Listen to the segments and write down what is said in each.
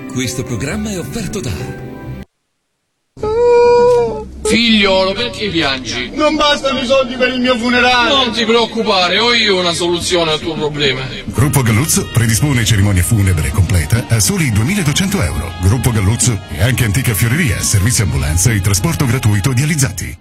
Questo programma è offerto da... Figliolo, perché piangi? Non bastano i soldi per il mio funerale! Non ti preoccupare, ho io una soluzione al tuo problema. Gruppo Galluzzo predispone cerimonia funebre completa a soli 2.200 euro. Gruppo Galluzzo e anche antica fioreria, servizio ambulanza e trasporto gratuito dializzati.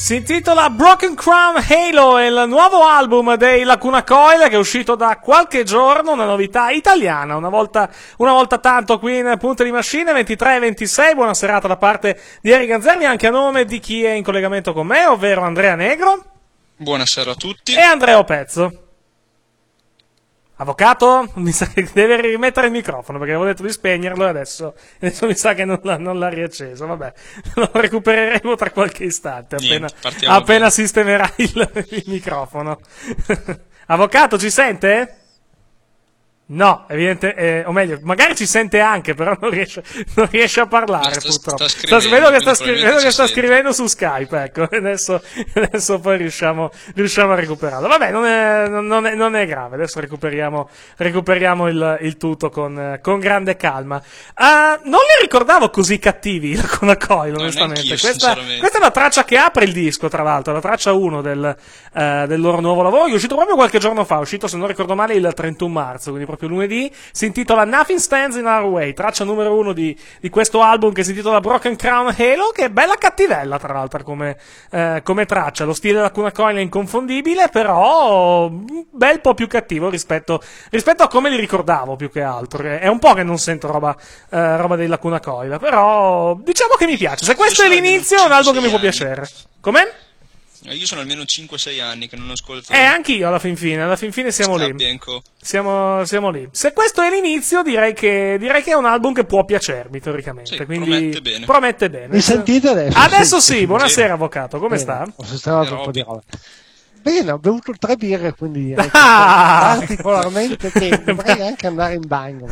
Si intitola Broken Crown Halo, è il nuovo album dei Lacuna Coil che è uscito da qualche giorno, una novità italiana, una volta tanto qui in Punta di Machine, 23 e 26, buona serata da parte di Eric Ganzerni, anche a nome di chi è in collegamento con me, ovvero Andrea Negro. Buonasera a tutti. E Andrea Pezzo. Avvocato, mi sa che deve rimettere il microfono perché avevo detto di spegnerlo e adesso mi sa che non l'ha riacceso. Vabbè, lo recupereremo tra qualche istante appena sistemerà il microfono. Avvocato, ci sente? No, evidente, o meglio, magari ci sente anche, però non riesce a parlare, purtroppo. Vedo che sta scrivendo su Skype, ecco, adesso poi riusciamo a recuperarlo. Vabbè, non è grave, adesso recuperiamo il tutto con grande calma. Non li ricordavo così cattivi, con la Coil, onestamente. Questa è la traccia che apre il disco, tra l'altro, la traccia 1 del loro nuovo lavoro, che è uscito proprio qualche giorno fa, è uscito, se non ricordo male, il 31 marzo, quindi proprio lunedì, si intitola Nothing Stands in Our Way, traccia numero 1 di questo album che si intitola Broken Crown Halo, che è bella cattivella tra l'altro come traccia, lo stile della Lacuna Coil è inconfondibile, però un bel po' più cattivo rispetto a come li ricordavo, più che altro. È un po' che non sento roba dei Lacuna Coil, però diciamo che mi piace. Se questo è l'inizio è un album che mi può piacere. Com'è? Io sono almeno 5-6 anni che non ascolto. Anch'io alla fin fine siamo lì. Siamo lì. Se questo è l'inizio, direi che è un album che può piacermi teoricamente. Sì, quindi promette bene. Mi sentite adesso? Adesso sì, buonasera avvocato, come sta? Ho sistemato un po' di roba. Bene, ho bevuto 3 birre, quindi particolarmente che dovrei anche andare in bagno.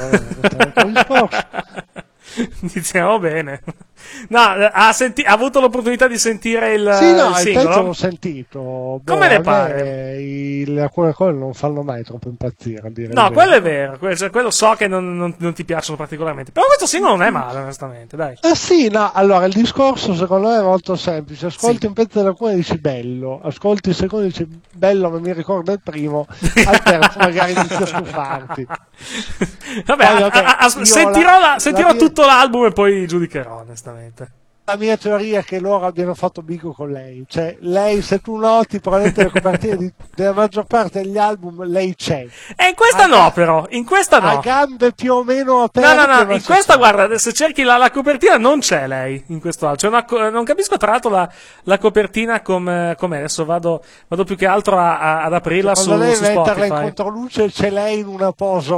Iniziamo bene. No, ha avuto l'opportunità di sentire il singolo? Il pezzo l'ho sentito. Come le pare? Le alcune cose non fanno mai troppo impazzire, a dire. No, quello è vero, quello so che non ti piacciono particolarmente. Però questo singolo non è male, onestamente, dai. Sì, no, allora il discorso secondo me è molto semplice. Ascolti un pezzo dell'alcune e dici bello, ascolti il secondo e dici bello, ma mi ricorda il primo, al terzo magari inizio a stufarti. Vabbè, sentirò tutto l'album e poi giudicherò, onestamente. La mia teoria è che loro abbiano fatto bigo con lei, cioè lei, se tu noti, probabilmente le copertine della maggior parte degli album lei c'è. E in questa però, in questa no. A gambe più o meno aperte. No, in questa guarda, se cerchi la copertina non c'è lei in questo album. Non capisco tra l'altro la copertina com'è, adesso vado più che altro ad aprirla su Spotify. Metterla in controluce, c'è lei in una posa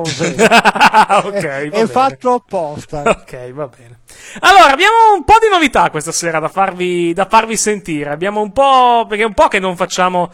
è fatto apposta. Ok, va bene. Allora, abbiamo un po' di novità questa sera da farvi sentire. Abbiamo un po', perché è un po' che non facciamo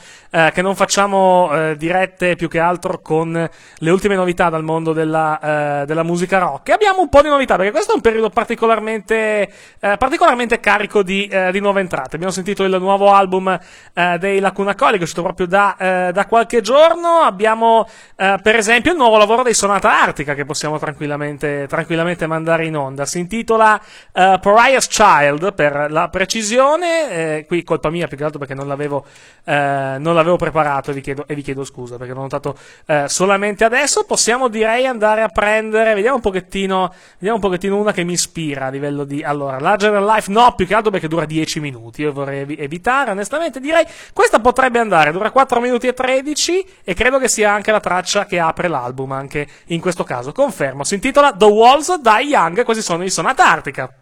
dirette più che altro con le ultime novità dal mondo della musica rock. E abbiamo un po' di novità perché questo è un periodo particolarmente carico di nuove entrate. Abbiamo sentito il nuovo album dei Lacuna Coil che è uscito proprio da qualche giorno. Abbiamo per esempio il nuovo lavoro dei Sonata Arctica che possiamo tranquillamente mandare in onda. Si intitola Pariah's Child per la precisione, qui colpa mia più che altro perché non l'avevo preparato e vi chiedo scusa perché l'ho notato solamente adesso. Possiamo direi andare a prendere, vediamo un pochettino una che mi ispira a livello di, allora, Larger Than Life no, più che altro perché dura 10 minuti, io vorrei evitare, onestamente direi questa potrebbe andare, dura 4 minuti e 13 e credo che sia anche la traccia che apre l'album, anche in questo caso, confermo, si intitola The Walls Die Young, questi sono i Sonata Arctica.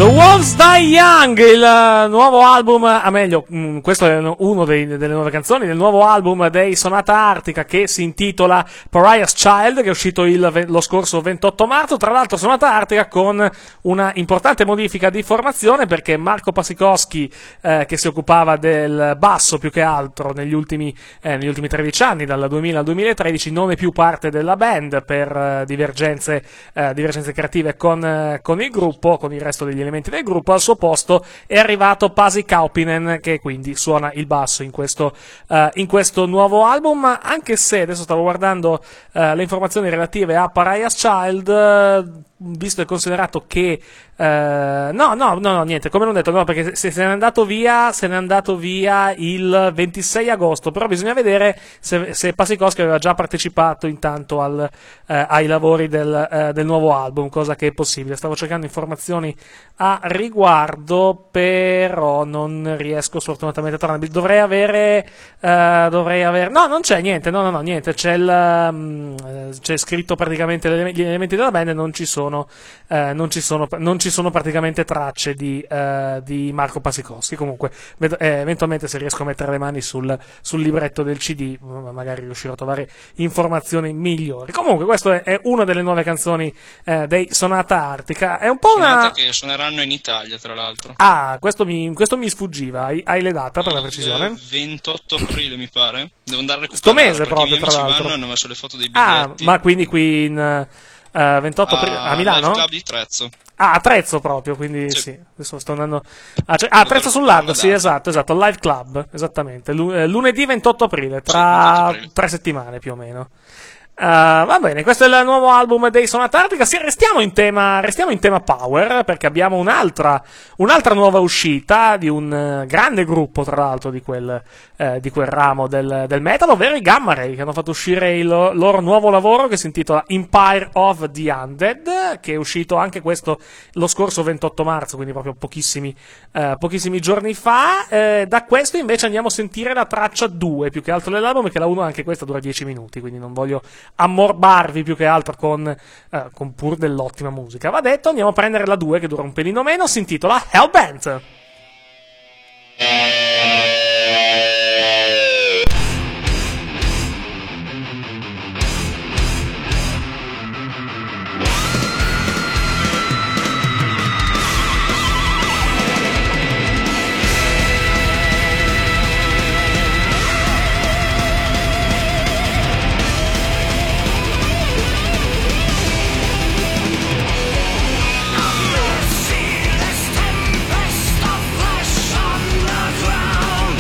The Wolves Die Young, il nuovo album, meglio, questo è uno delle nuove canzoni del nuovo album dei Sonata Arctica, che si intitola Pariah's Child, che è uscito lo scorso 28 marzo. Tra l'altro Sonata Arctica con una importante modifica di formazione, perché Marco Pasikowski, che si occupava del basso più che altro negli ultimi 13 anni, dal 2000 al 2013, non è più parte della band per divergenze creative con il gruppo, con il resto degli elementi del gruppo. Al suo posto è arrivato Pasi Kaupinen, che quindi suona il basso in questo nuovo album, anche se adesso stavo guardando le informazioni relative a Pariah's Child, visto e considerato che no, niente, come non detto, no, perché se ne è andato via il 26 agosto, però bisogna vedere se Pasikowski aveva già partecipato intanto ai lavori del nuovo album, cosa che è possibile. Stavo cercando informazioni a riguardo, però non riesco sfortunatamente a trovare. Dovrei avere no, non c'è niente, no, niente, c'è scritto praticamente gli elementi della band, e non ci sono praticamente tracce di Marco Pasikowski. Comunque eventualmente, se riesco a mettere le mani sul libretto del CD, magari riuscirò a trovare informazioni migliori. Comunque questo è una delle nuove canzoni dei Sonata Arctica. È un po' Sonata che suoneranno in Italia, tra l'altro. Questo mi sfuggiva. Hai le date per la precisione? 28 aprile mi pare. Devo andare a recuperare. Sto mese proprio, tra l'altro. Hanno messo le foto dei biglietti. Ma quindi qui in 28 aprile a Milano? Al club di Trezzo. A Trezzo proprio, quindi sì. Adesso sto andando a Trezzo sul Largo, sì, esatto, Live Club, esattamente. Lunedì 28 aprile, tra 3 settimane più o meno. Va bene, questo è il nuovo album dei Sonata Arctica. Restiamo in tema power, perché abbiamo un'altra nuova uscita di un grande gruppo, tra l'altro, di quel ramo del metal, ovvero i Gamma Ray, che hanno fatto uscire il loro nuovo lavoro, che si intitola Empire of the Undead, che è uscito anche questo lo scorso 28 marzo, quindi proprio pochissimi giorni fa. Da questo invece andiamo a sentire la traccia 2 più che altro dell'album, perché la 1 anche questa dura 10 minuti, quindi non voglio ammorbarvi più che altro con pur dell'ottima musica. Va detto, andiamo a prendere la 2, che dura un pelino meno, si intitola Hellbent. See this tempest of flesh on the ground.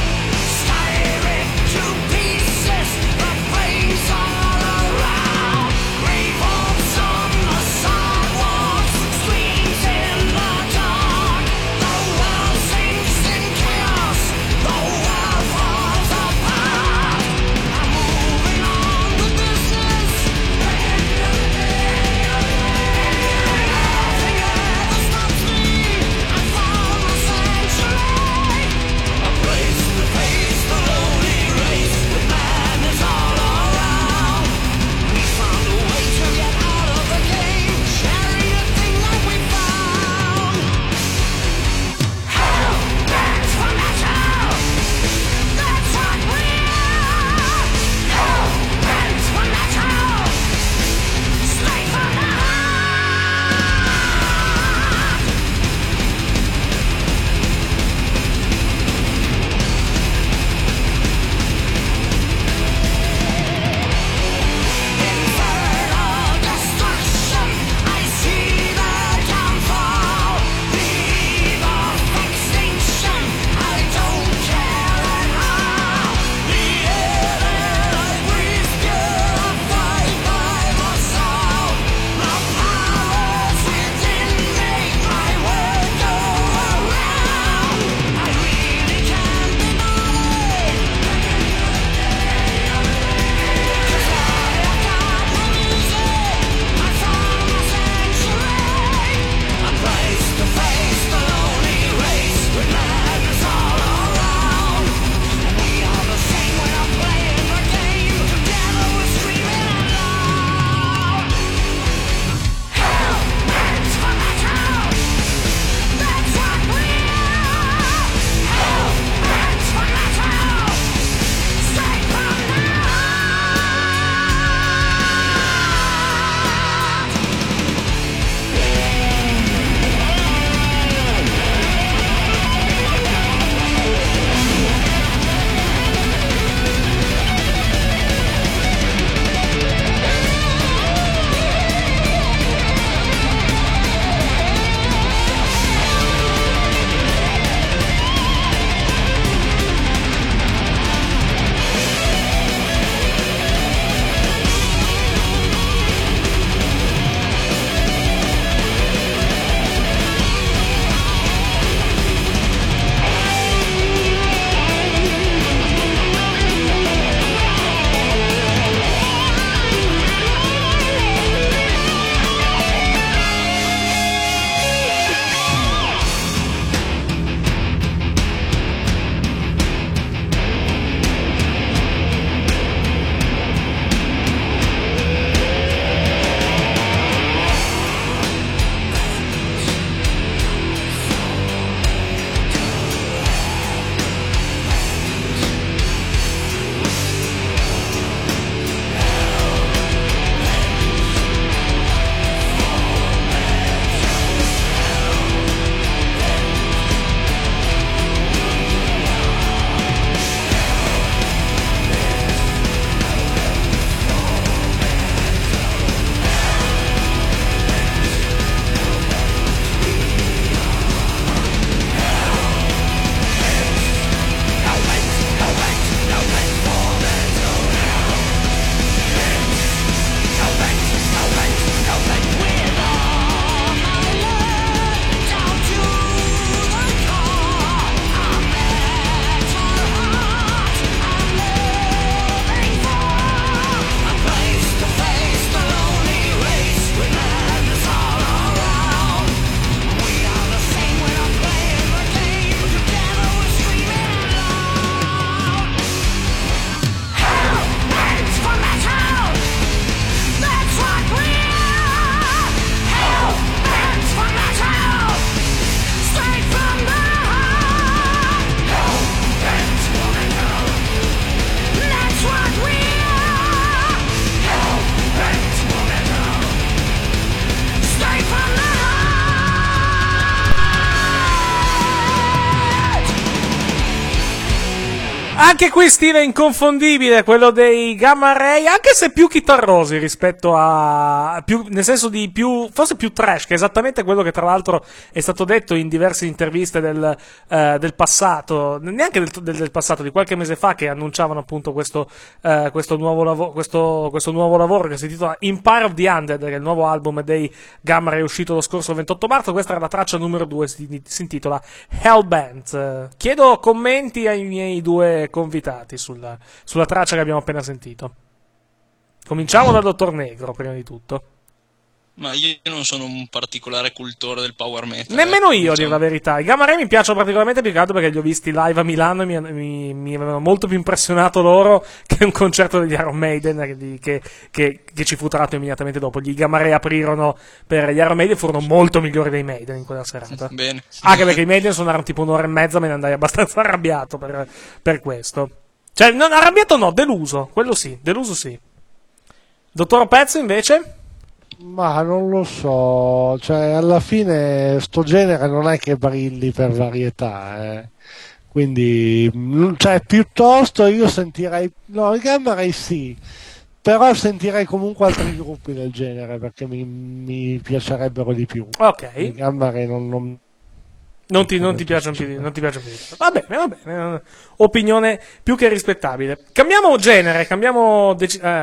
Anche qui stile inconfondibile, quello dei Gamma Ray, anche se più chitarrosi rispetto a nel senso di forse più trash, che è esattamente quello che tra l'altro è stato detto in diverse interviste del passato, neanche del passato, di qualche mese fa, che annunciavano appunto questo nuovo lavoro che si intitola Empire of the Undead, che è il nuovo album dei Gamma Ray uscito lo scorso 28 marzo. Questa era la traccia numero 2, si intitola Hellbent. Chiedo commenti ai miei due convitati sulla traccia che abbiamo appena sentito. Cominciamo dal Dottor Negro, prima di tutto. Ma io non sono un particolare cultore del power metal. Nemmeno io, a dire la verità. I Gamma Ray mi piacciono particolarmente più che altro perché li ho visti live a Milano e mi avevano molto più impressionato loro che un concerto degli Iron Maiden che ci fu tratto immediatamente dopo. Gli Gamma Ray aprirono per gli Iron Maiden, furono molto migliori dei Maiden in quella serata. Bene. Anche perché i Maiden suonarono tipo un'ora e mezza, me ne andai abbastanza arrabbiato per questo. Cioè, non arrabbiato no, deluso. Quello sì, deluso sì. Dottor Pezzo invece? Ma non lo so, cioè alla fine sto genere non è che brilli per varietà, quindi cioè piuttosto io sentirei, no, i Gamma Ray sì, però sentirei comunque altri gruppi del genere perché mi piacerebbero di più. Ok. I Gamma Ray non ti piacciono più. Va bene. Opinione più che rispettabile. Cambiamo genere, cambiamo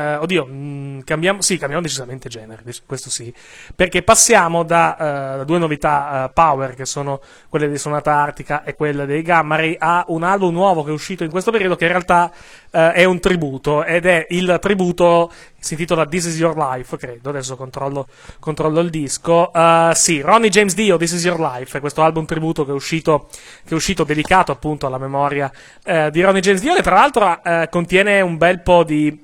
decisamente genere, questo sì, perché passiamo da due novità power, che sono quelle di Sonata Arctica e quelle dei Gamma Ray, a un album nuovo che è uscito in questo periodo, che in realtà è un tributo, ed è il tributo, si intitola This Is Your Life, credo, adesso controllo il disco. Sì, Ronnie James Dio, This Is Your Life, è questo album tributo che è uscito dedicato appunto alla memoria di Ronnie James Dio, che tra l'altro contiene un bel po' di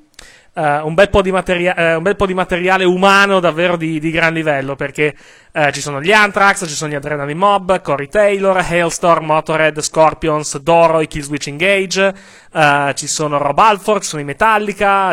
materiale umano davvero di gran livello, perché ci sono gli Anthrax, ci sono gli Adrenaline Mob, Corey Taylor, Hailstorm, Motorhead, Scorpions, Doro, i Killswitch Engage, ci sono Rob Halford, ci sono i Metallica,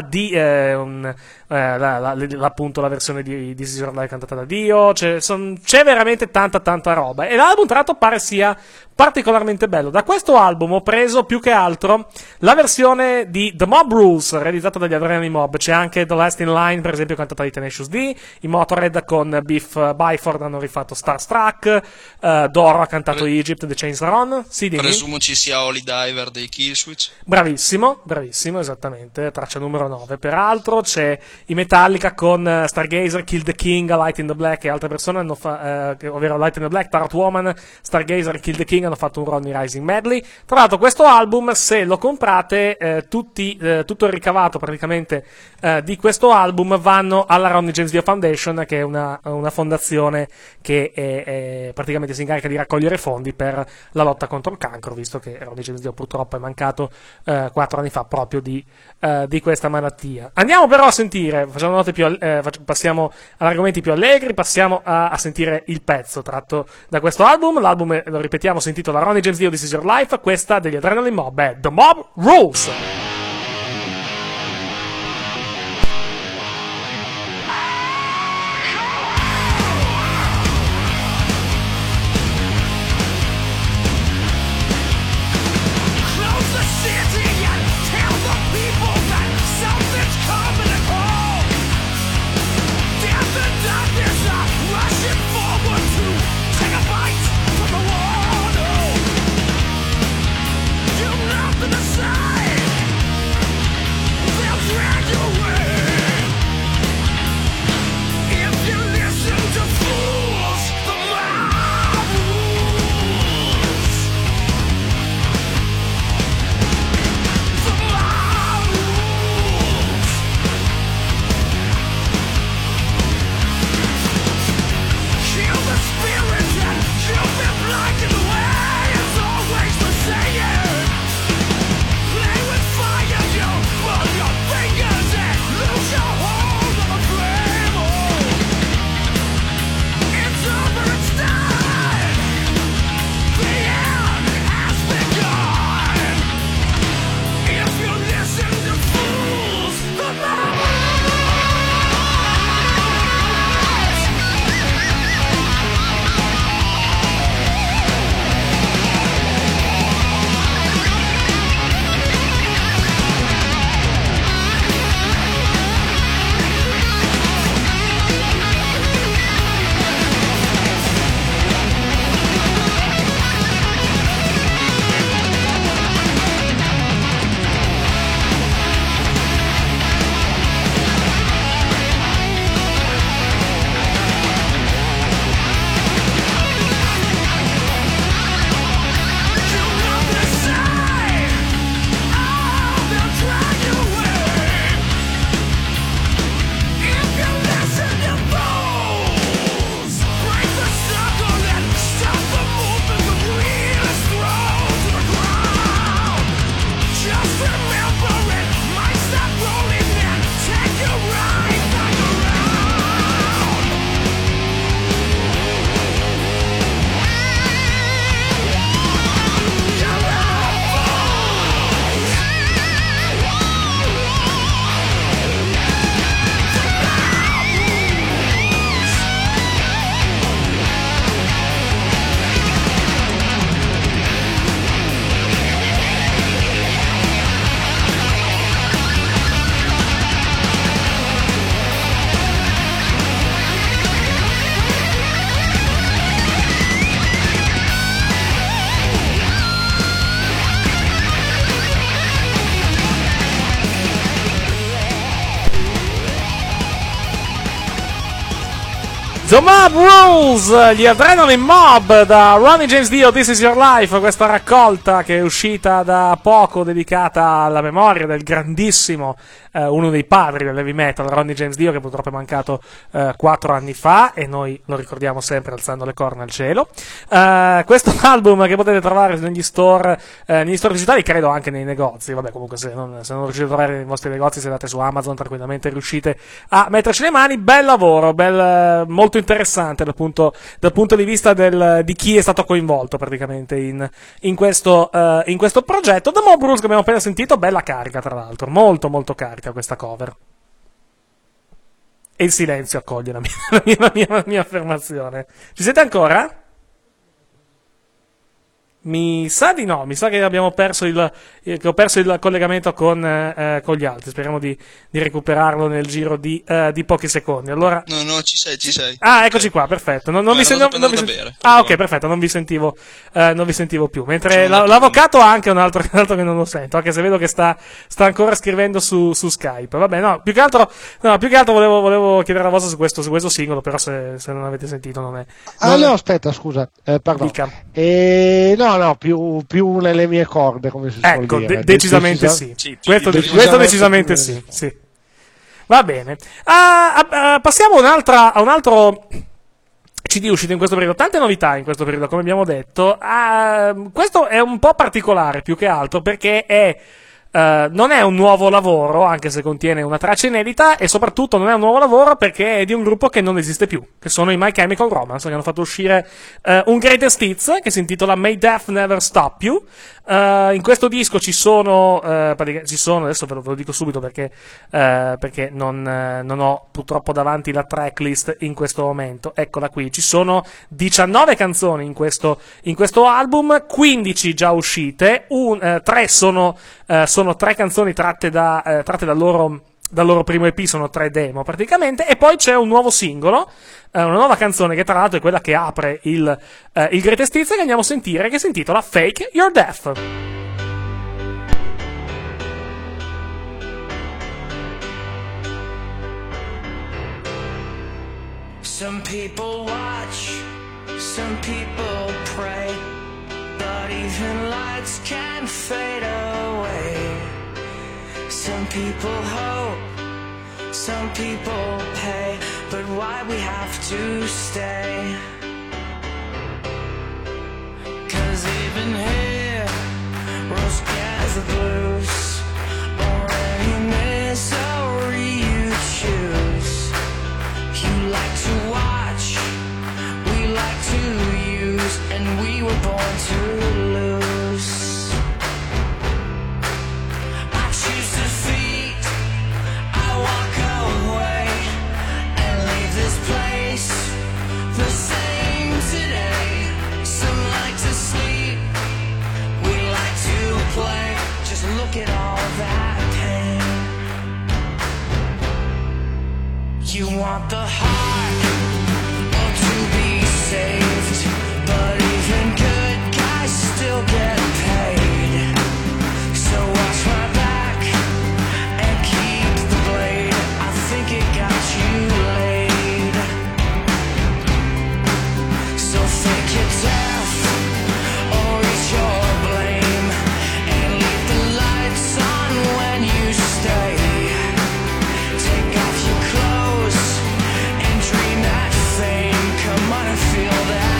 appunto la versione di This Is Your Life cantata da Dio, c'è veramente tanta roba, e l'album tra l'altro pare sia particolarmente bello. Da questo album ho preso più che altro la versione di The Mob Rules realizzata dagli Adrenaline Mob. C'è anche The Last in Line, per esempio, cantata di Tenacious D. I Motorhead con Biff Byford hanno rifatto Starstruck, Doro ha cantato Egypt, The Chains Are On. Sì, presumo ci sia Holy Diver dei Killswitch. Bravissimo, esattamente, traccia numero 9. Peraltro c'è i Metallica con Stargazer, Kill the King, Light in the Black e altre persone ovvero Light in the Black, Parrot Woman, Stargazer, Kill the King hanno fatto un Ronnie Rising medley. Tra l'altro questo album, se lo comprate, tutto il ricavato praticamente di questo album vanno alla Ronnie James Dio Foundation, che è una fondazione che praticamente si incarica di raccogliere fondi per la lotta contro il cancro, visto che Ronnie James Dio purtroppo è mancato 4 anni fa proprio di questa malattia. Andiamo però a sentire, passiamo ad argomenti più allegri, passiamo a sentire il pezzo tratto da questo album. L'album, lo ripetiamo, si intitola Ronnie James Dio, This Is Your Life. Questa degli Adrenaline Mob è The Mob Rules. You're not the side. The Mob Rules, gli Adrenaline Mob da Ronnie James Dio, This Is Your Life, questa raccolta che è uscita da poco dedicata alla memoria del grandissimo, uno dei padri dell'heavy metal, Ronnie James Dio, che purtroppo è mancato 4 anni fa, e noi lo ricordiamo sempre alzando le corna al cielo. Questo album che potete trovare negli store digitali, credo anche nei negozi, vabbè, comunque se non riuscite a trovare nei vostri negozi, se andate su Amazon tranquillamente riuscite a metterci le mani. Bel lavoro, molto interessante dal punto di vista di chi è stato coinvolto praticamente in questo progetto. The Mob Rules, che abbiamo appena sentito, bella carica tra l'altro, molto molto carica questa cover. E il silenzio accoglie la mia affermazione. Ci siete ancora? Mi sa di no, mi sa che abbiamo perso ho perso il collegamento con gli altri. Speriamo di recuperarlo nel giro di pochi secondi. Allora... No, ci sei. Ah, eccoci qua, perfetto. Non vi ok, perfetto, non vi sentivo più. Mentre l'avvocato ha anche un altro che non lo sento, anche se vedo che sta ancora scrivendo su Skype. Vabbè, no, più che altro volevo chiedere la vostra su questo singolo, però se non avete sentito non è. No, aspetta, scusa, pardon. No, più nelle mie corde, come si suol dire. Decisamente sì. Questo decisamente sì. Va bene. Passiamo a un altro CD uscito in questo periodo. Tante novità in questo periodo, come abbiamo detto. Questo è un po' particolare, più che altro, perché non è un nuovo lavoro, anche se contiene una traccia inedita, e soprattutto non è un nuovo lavoro perché è di un gruppo che non esiste più, che sono i My Chemical Romance, che hanno fatto uscire un Greatest Hits che si intitola May Death Never Stop You. In questo disco ci sono, adesso ve lo dico subito perché non ho purtroppo davanti la tracklist in questo momento. Eccola qui, ci sono 19 canzoni in questo album, 15 già uscite, 3 sono 3 canzoni tratte dal loro primo EP, sono 3 demo praticamente, e poi c'è un nuovo singolo, una nuova canzone che tra l'altro è quella che apre il Greatest Hits, che andiamo a sentire, che si intitola Fake Your Death. Some people watch, some people pray, but even lights can fade away. Some people hope, some people pay, but why we have to stay? 'Cause even here, rose gas the blues, or any misery you choose. You like to watch, we like to use, and we were born to lose. I choose defeat, I walk away, and leave this place the same today. Some like to sleep, we like to play, just look at all that pain. You want the heart, or to be saved, but even good guys still get paid. So watch my back and keep the blade, I think it got you laid. So fake your death, or it's your blame, and leave the lights on when you stay. Take off your clothes and dream that fame, come on and feel that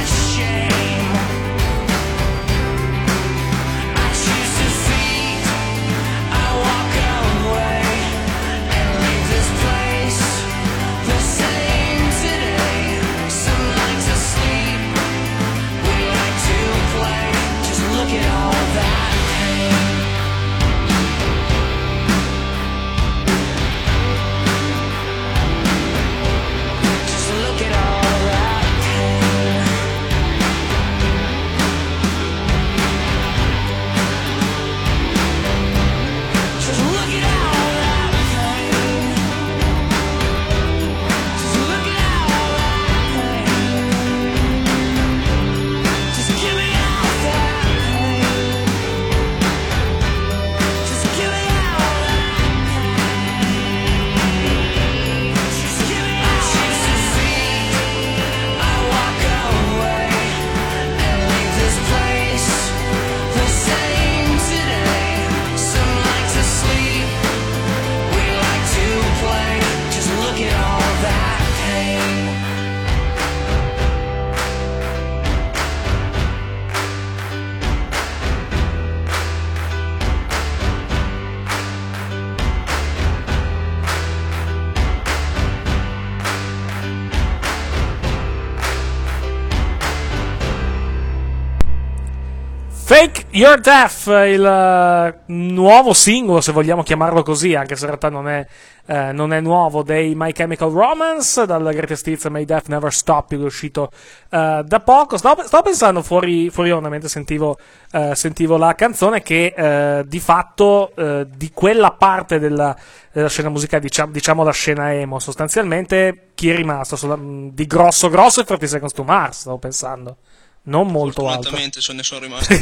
Fake Your Death, il nuovo singolo, se vogliamo chiamarlo così, anche se in realtà non è nuovo, dei My Chemical Romance, dal Greatest Hits May Death Never Stop, che è uscito da poco. Stavo pensando fuori onda mentre sentivo la canzone che di fatto di quella parte della scena musicale, diciamo la scena emo, sostanzialmente chi è rimasto di grosso è 30 Seconds to Mars, stavo pensando. Non molto alto. Fortunatamente ce ne sono rimasti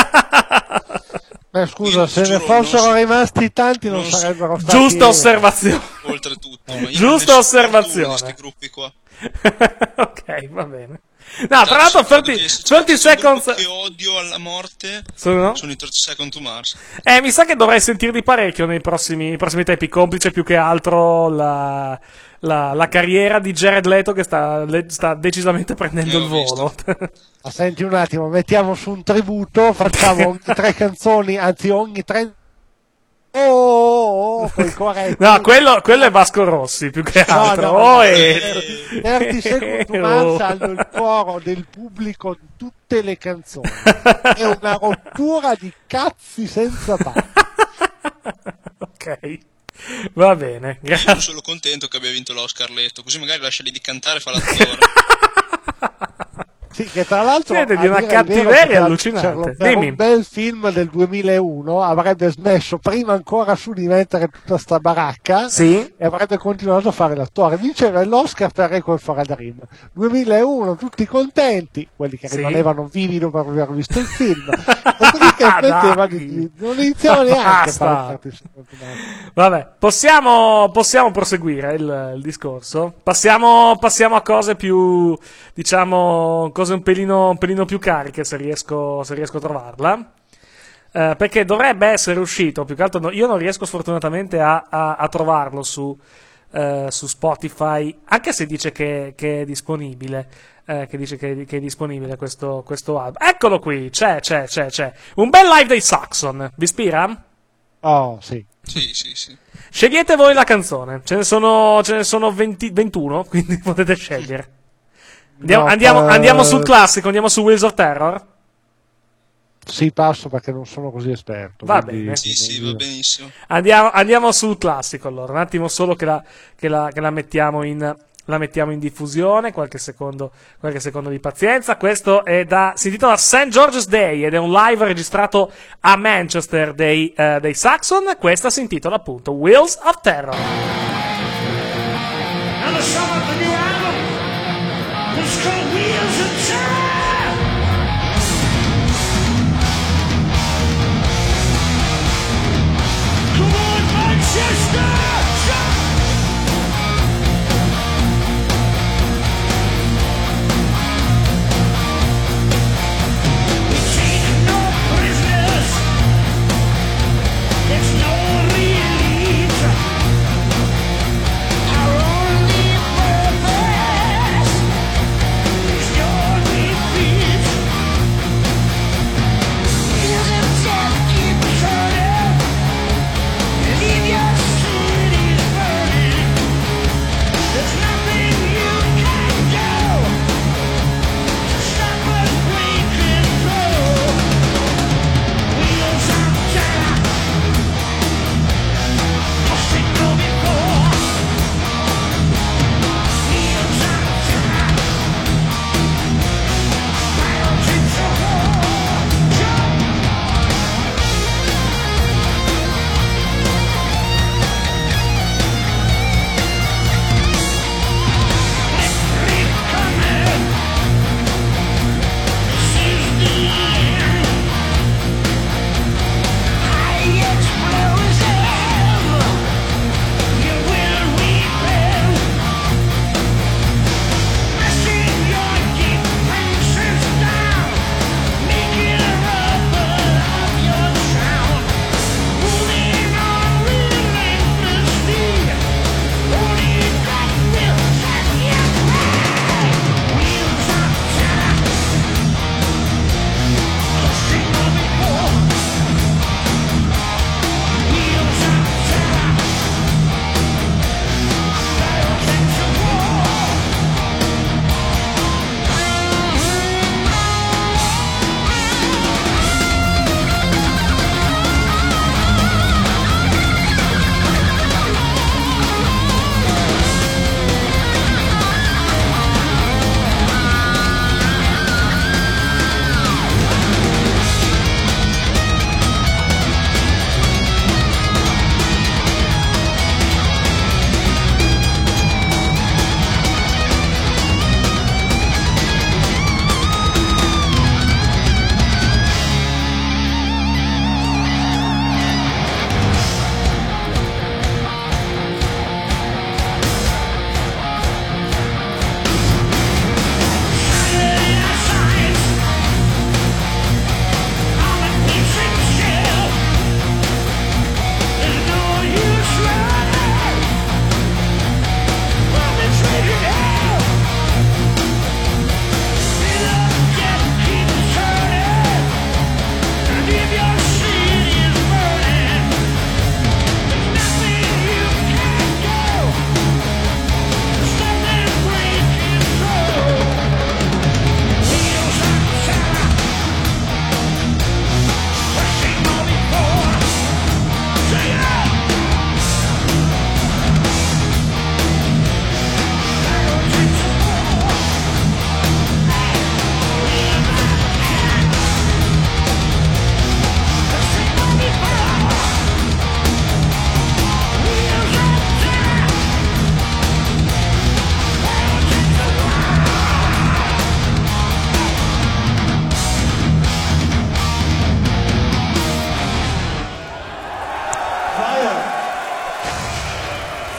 scusa, se ne fossero rimasti tanti non sarebbero stati... Giusta osservazione. Oltretutto. Giusta osservazione. Questi gruppi qua. Ok, va bene. No, tra l'altro 30 Seconds... che odio alla morte sono i 30 Seconds to Mars. Mi sa che dovrei sentirli parecchio nei prossimi tempi, complice più che altro la carriera di Jared Leto che sta decisamente prendendo il volo. Ma senti un attimo, mettiamo su un tributo, facciamo ogni 3 canzoni, anzi ogni 3... Poi corretti. No, quello è Vasco Rossi più che altro. 30 Seconds to Mars hanno il coro del pubblico di tutte le canzoni. È una rottura di cazzi senza pace. Ok, va bene. Io sono solo contento che abbia vinto l'Oscar Leto, così magari lasciali di cantare e fa l'attore. Sì, che tra l'altro siete di una cattiveria allucinante. Un bel film del 2001 avrebbe smesso prima ancora su di mettere tutta sta baracca, sì, e avrebbe continuato a fare l'attore. Vinceva l'Oscar per Requiem for a Dream. 2001, tutti contenti, quelli che rimanevano vivi dopo aver visto il film. Non iniziamo neanche a fare. Vabbè, possiamo proseguire il discorso. Passiamo a cose più, diciamo, cose un pelino più cariche, se riesco a trovarla. Perché dovrebbe essere uscito, più che altro io non riesco sfortunatamente a trovarlo su Spotify, anche se dice che è disponibile. Che dice che è disponibile questo album. Eccolo qui, c'è un bel live dei Saxon. Vi ispira? Oh, sì. Sì. Scegliete voi la canzone. Ce ne sono 21, quindi potete scegliere. Andiamo sul classico, andiamo su Wheels of Terror. Sì, passo perché non sono così esperto. Va bene. Sì, va benissimo. Andiamo sul classico allora. Un attimo solo che la mettiamo in diffusione, qualche secondo di pazienza. Questo si intitola St. George's Day ed è un live registrato a Manchester dei Saxon. Questa si intitola appunto Wheels of Terror. And the song of the new album is called Wheels of Terror. Come on, Manchester! Leave your city first.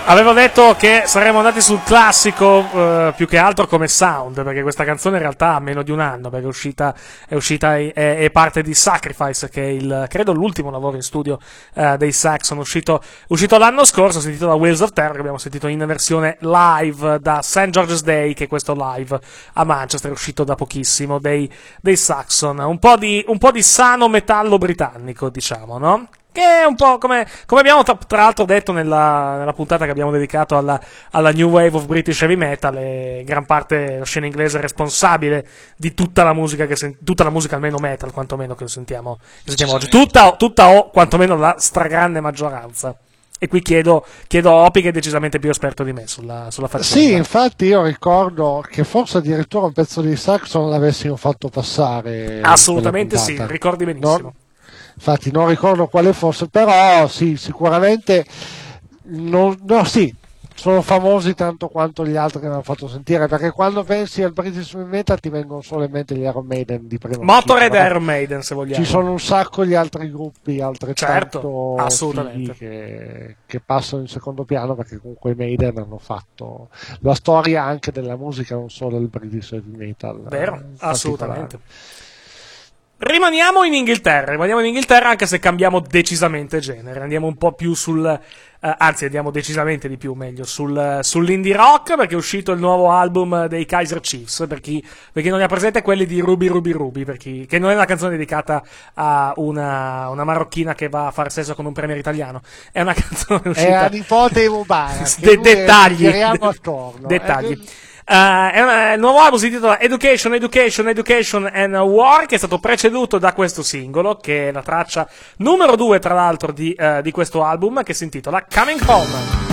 Avevo detto che saremmo andati sul classico più che altro come sound, perché questa canzone in realtà ha meno di un anno, perché è parte di Sacrifice, che è credo l'ultimo lavoro in studio dei Saxon, uscito l'anno scorso, sentito da Wheels of Terror, che abbiamo sentito in versione live da St. George's Day, che è questo live a Manchester, è uscito da pochissimo, dei Saxon, un po' di sano metallo britannico, diciamo, no? Che è un po' come abbiamo tra l'altro detto nella puntata che abbiamo dedicato alla New Wave of British Heavy Metal, e gran parte la scena inglese è responsabile di tutta la musica almeno metal, quantomeno, che sentiamo oggi, tutta o quantomeno la stragrande maggioranza. E qui chiedo a Opi, che è decisamente più esperto di me sulla faccenda. Sì, infatti io ricordo che forse addirittura un pezzo di Saxon l'avessimo fatto passare. Assolutamente sì, ricordi benissimo. No? Infatti non ricordo quale fosse, però sì, sicuramente sì, sono famosi tanto quanto gli altri che mi hanno fatto sentire, perché quando pensi al British Metal ti vengono solo in mente gli Iron Maiden di prima. Motorhead e Iron Maiden, se vogliamo. Ci sono un sacco di altri gruppi altrettanto assolutamente che passano in secondo piano, perché comunque i Maiden hanno fatto la storia anche della musica, non solo del British Heavy Metal. Vero, assolutamente. Rimaniamo in Inghilterra, anche se cambiamo decisamente genere, andiamo un po' più anzi andiamo decisamente di più, meglio, sull'indie rock, perché è uscito il nuovo album dei Kaiser Chiefs, per chi non li ha presente, quelli di Ruby Ruby Ruby, che non è una canzone dedicata a una marocchina che va a fare sesso con un premier italiano, è una canzone uscita... È a nipote di Mubarak, dettagli. Dettagli. Il nuovo album si intitola Education and War, che è stato preceduto da questo singolo, che è la traccia numero 2 tra l'altro di questo album, che si intitola Coming Home.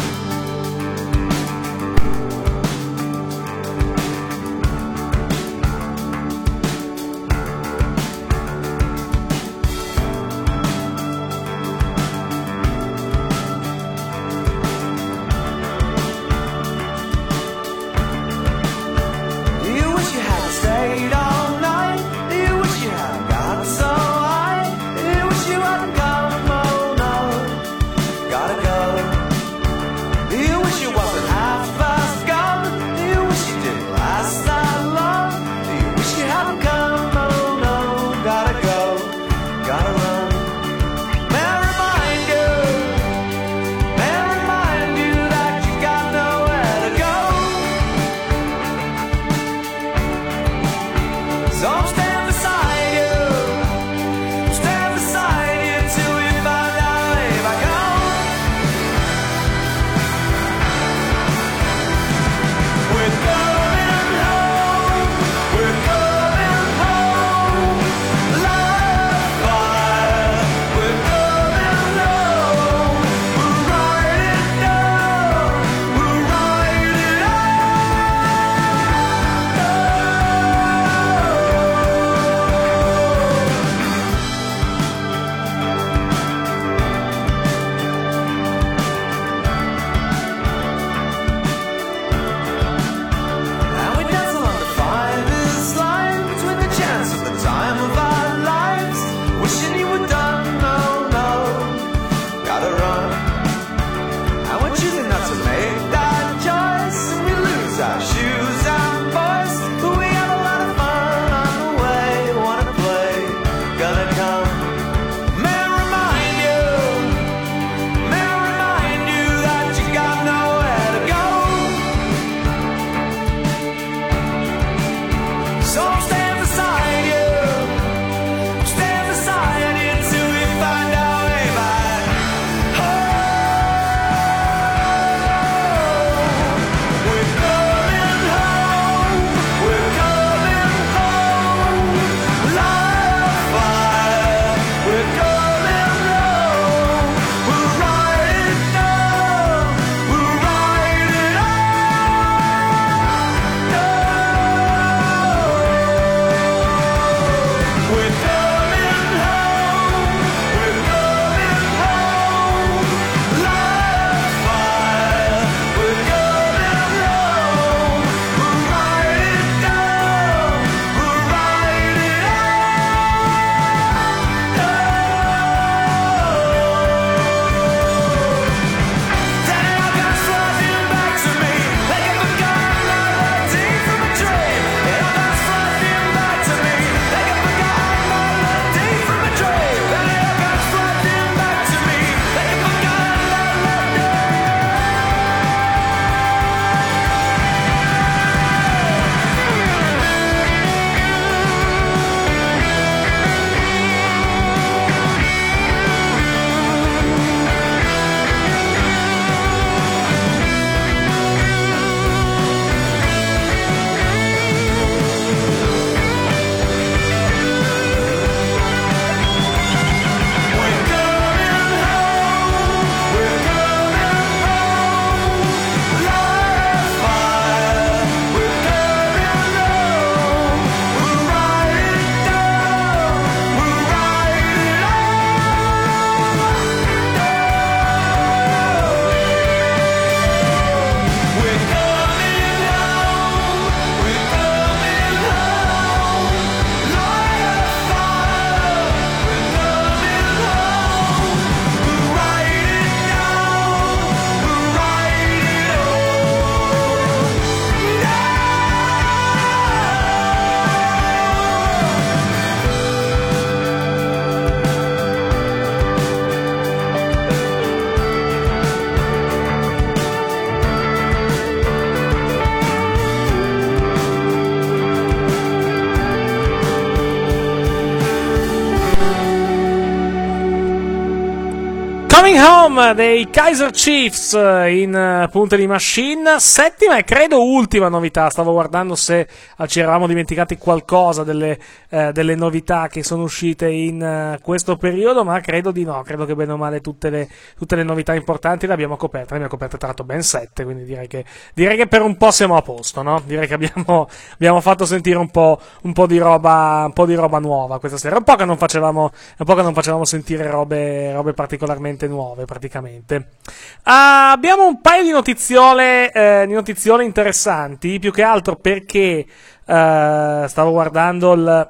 Anthem dei Kaiser Chiefs in punta di machine, settima e credo ultima novità. Stavo guardando se ci eravamo dimenticati qualcosa delle novità che sono uscite in questo periodo, ma credo di no. Credo che bene o male tutte le novità importanti le abbiamo coperte. Ne abbiamo coperte tra l'altro ben 7, quindi direi che per un po' siamo a posto, no? Direi che abbiamo fatto sentire un po' di roba nuova questa sera. Un po' che non facevamo sentire robe particolarmente nuove, praticamente. Abbiamo un paio di notiziole interessanti, più che altro perché stavo guardando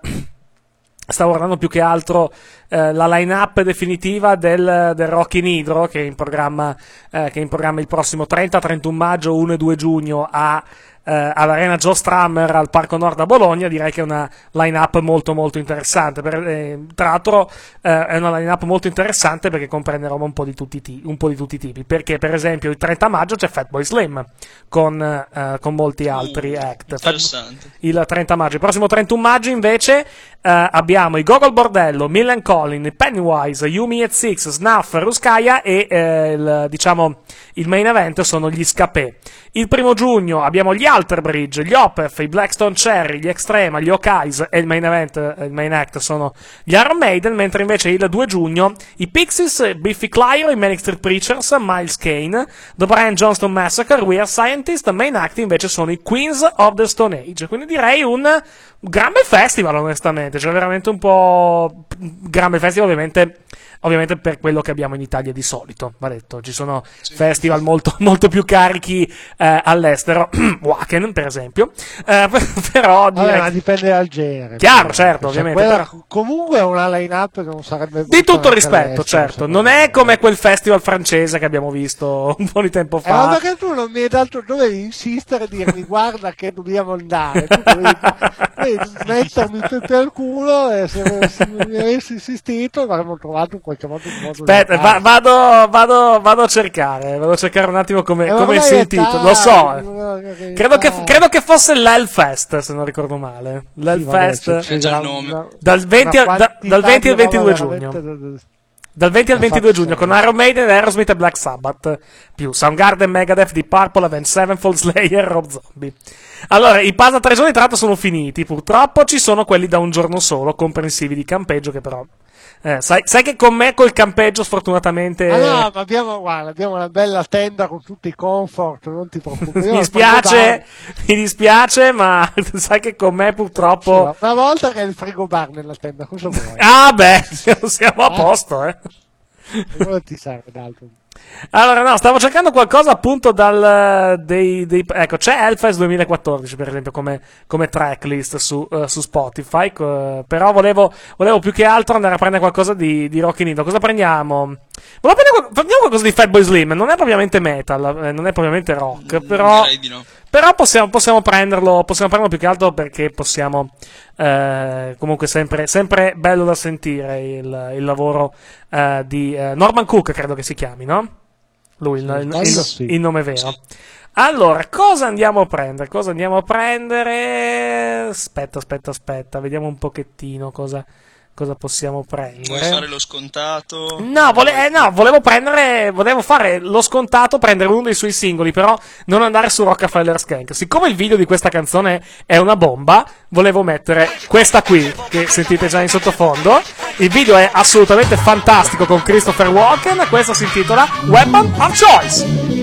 più che altro la line-up definitiva del Rock in Hydro, che è in programma il prossimo 30-31 maggio, 1 e 2 giugno all'Arena Joe Strummer al Parco Nord a Bologna. Direi che è una line-up molto molto interessante. Tra l'altro è una line-up molto interessante perché comprende roba un po' di tutti i tipi. Perché per esempio il 30 maggio c'è Fatboy Slim con molti altri act. Il 30 maggio. Il prossimo 31 maggio invece abbiamo i Gogol Bordello, Millen Collin, Pennywise, Yumi et Six, Snuff, Ruskaya e il main event sono gli Scapé. Il 1 giugno abbiamo gli Alter Bridge, gli Opeth, i Blackstone Cherry, gli Extrema, gli Okais e il main act sono gli Iron Maiden, mentre invece il 2 giugno i Pixies, Biffy Clyro, i Manic Street Preachers, Miles Kane, The Brian Johnston Massacre, We Are Scientists, main act invece sono i Queens of the Stone Age. Quindi direi un gran bel festival, onestamente, cioè veramente un po' gran bel festival, ovviamente per quello che abbiamo in Italia di solito, va detto. Ci sono festival molto, molto più carichi all'estero, Wacken per esempio, però direi... ma dipende dal genere. Chiaro, certo, ovviamente. Però... Comunque è una line-up che non sarebbe... Di tutto rispetto, certo. Non è come quel festival francese che abbiamo visto un po' di tempo fa. Ma perché tu non mi hai dato... dovevi insistere e dirmi guarda che dobbiamo andare. Tu dovevi mettermi per culo e se mi avessi insistito avremmo trovato in qualche modo un modo. Aspetta, vado a cercare un attimo come si intitola. Lo so. Credo che fosse l'Hellfest, se non ricordo male. L'Hellfest dal 20 al 22 giugno. Dal 20 al 22 giugno con Iron Maiden, Aerosmith e Black Sabbath, più Soundgarden, Megadeth, Deep Purple, Avenged Sevenfold, Slayer, Rob Zombie. Allora, i pass da 3 giorni tra l'altro sono finiti, purtroppo ci sono quelli da un giorno solo, comprensivi di campeggio, che però... sai che con me col campeggio sfortunatamente... no, ma abbiamo una bella tenda con tutti i comfort, non ti preoccupare. Mi dispiace, ma sai che con me purtroppo... Sì, una volta che è il frigo bar nella tenda, cosa vuoi? Ah beh, siamo a posto, Cosa ti serve d'altro? Allora, no, stavo cercando qualcosa appunto ecco, c'è Hellfest 2014 per esempio come tracklist su Spotify, però volevo più che altro andare a prendere qualcosa di Rock in Hydro. Cosa prendiamo? Prendiamo qualcosa di Fatboy Slim, non è propriamente metal, non è propriamente rock, però direi di no. Però possiamo prenderlo più che altro perché possiamo comunque sempre bello da sentire il lavoro di Norman Cook, credo che si chiami, no? Lui, il nome vero. Allora, cosa andiamo a prendere? Aspetta, vediamo un pochettino cosa possiamo prendere. Vuoi fare lo scontato? No, volevo fare lo scontato, prendere uno dei suoi singoli, però non andare su Rockefeller Skank. Siccome il video di questa canzone è una bomba, volevo mettere questa qui, che sentite già in sottofondo. Il video è assolutamente fantastico con Christopher Walken, questa si intitola Weapon of Choice.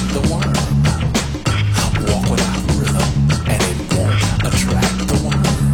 Walk without rhythm, and it won't attract the worm.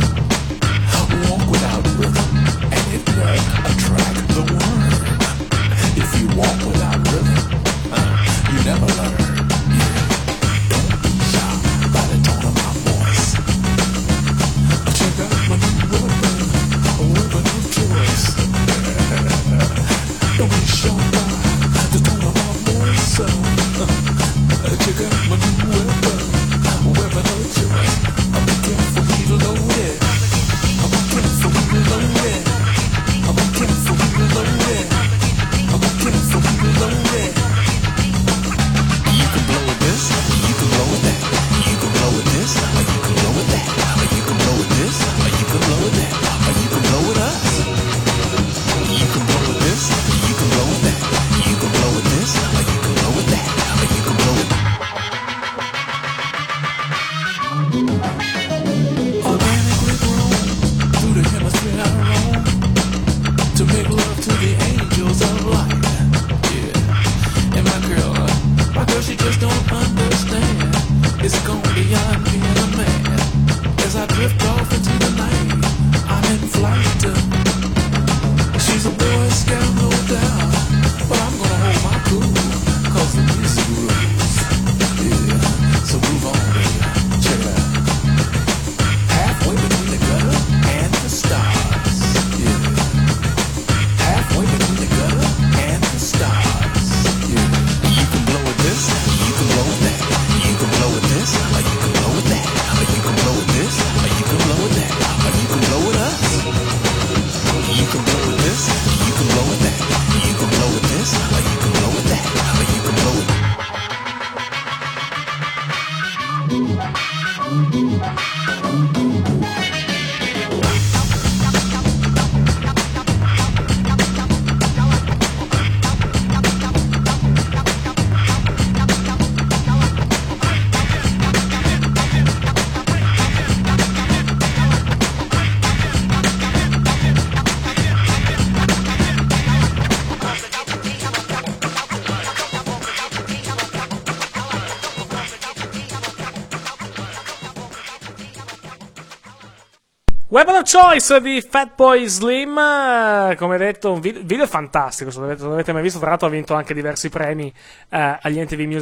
Weapon of Choice di Fatboy Slim, come detto, un video fantastico, se l'avete mai visto. Tra l'altro ha vinto anche diversi premi agli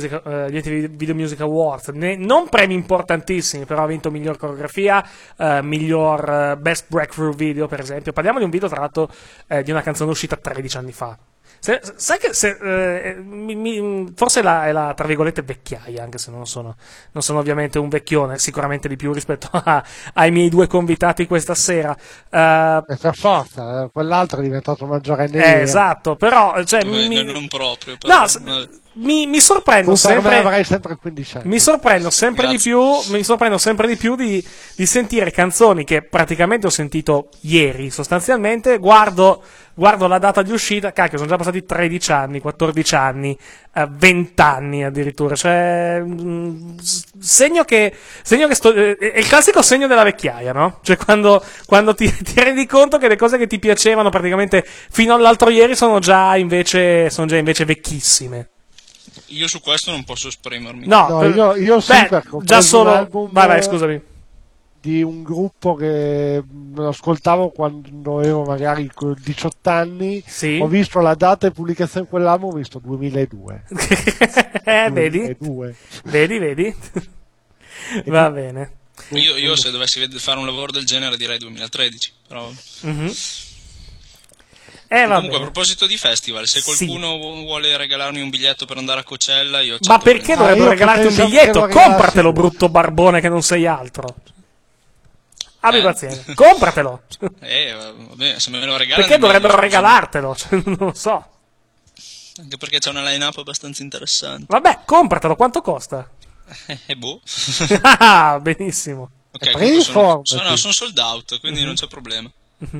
MTV Video Music Awards, non premi importantissimi, però ha vinto miglior coreografia, miglior best breakthrough video, per esempio. Parliamo di un video, tra l'altro, di una canzone uscita 13 anni fa. Sai che forse è la tra virgolette vecchiaia, anche se non sono ovviamente un vecchione, sicuramente di più rispetto ai miei due convitati questa sera. Per forza, quell'altro è diventato maggiorenne. Esatto, però cioè, non proprio. Però, no, mi sorprendo sempre. Avrai sempre 15 anni. Mi sorprendo sempre di più di sentire canzoni che praticamente ho sentito ieri, sostanzialmente. Guardo la data di uscita, cacchio, sono già passati 13 anni, 14 anni, 20 anni addirittura. Cioè, segno che è il classico segno della vecchiaia, no? Cioè, quando ti rendi conto che le cose che ti piacevano praticamente fino all'altro ieri sono già invece vecchissime. Io su questo non posso esprimermi. No, io sempre già solo un album, vai, scusami, di un gruppo che lo ascoltavo quando avevo magari 18 anni. Sì. Ho visto la data di pubblicazione di quell'album, ho visto 2002. 2002. Vedi? Va bene. Io se dovessi fare un lavoro del genere direi 2013, però... Mm-hmm. Comunque, a proposito di festival, se qualcuno vuole regalarmi un biglietto per andare a Coachella, io accetto. Ma perché dovrebbero regalarti un biglietto? Compratelo, brutto barbone che non sei altro. Abbi pazienza, compratelo. Vabbè, se me lo regalano. Perché dovrebbero regalartelo? Cioè, non lo so. Anche perché c'è una line-up abbastanza interessante. Vabbè, compratelo, quanto costa? Boh. Ah, benissimo. Ok, sono sold out, quindi non c'è problema.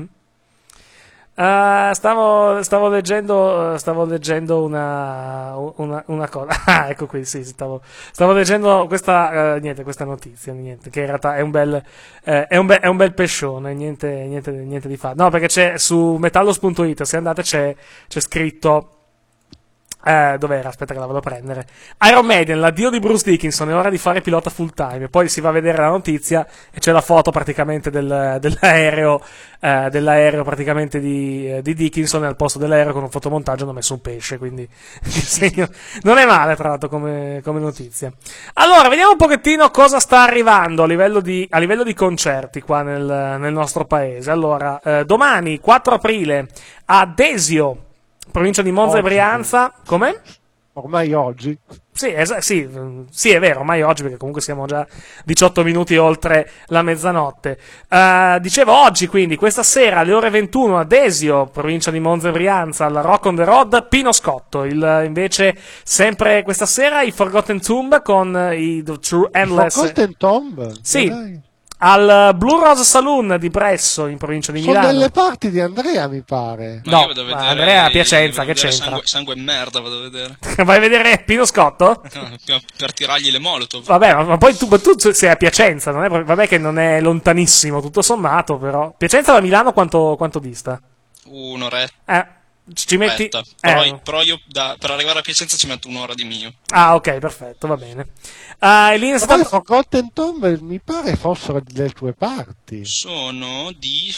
Stavo leggendo una cosa. Ah, ecco qui, sì, stavo leggendo questa notizia, che in realtà è un bel pescione, niente di fatto. No, perché c'è su metallos.it, se andate c'è scritto. Dov'era? Aspetta che la vado a prendere. Iron Maiden, l'addio di Bruce Dickinson, è ora di fare pilota full time. Poi si va a vedere la notizia e c'è la foto praticamente dell'aereo praticamente di Dickinson, e al posto dell'aereo con un fotomontaggio hanno messo un pesce, quindi non è male tra l'altro come notizia. Allora, vediamo un pochettino cosa sta arrivando a livello di concerti qua nel nostro paese. Allora, domani 4 aprile a Desio provincia di Monza e Brianza. Come? Ormai oggi. Sì, sì, è vero, ormai oggi, perché comunque siamo già 18 minuti oltre la mezzanotte. Dicevo oggi, quindi, questa sera alle ore 21 a Desio, provincia di Monza e Brianza, alla Rock on the Road, Pino Scotto. Invece, sempre questa sera, i Forgotten Tomb con i The True Endless. Forgotten Tomb? Sì. Dai. Al Blue Rose Saloon di Bresso, in provincia di Milano. Sono delle parti di Andrea, mi pare. No, Andrea a Piacenza, che c'entra? Sangue e merda vado a vedere. Vai a vedere Pino Scotto? No, per tirargli le molotov. Vabbè, ma poi tu sei a Piacenza, non è, vabbè che non è lontanissimo, tutto sommato, però. Piacenza da Milano quanto dista? Un'oretta. Ci metti... Però io per arrivare a Piacenza ci metto un'ora di mio. Ah, ok, perfetto, va bene. Ma Forgotten Tomb mi pare fossero delle tue parti. Sono di...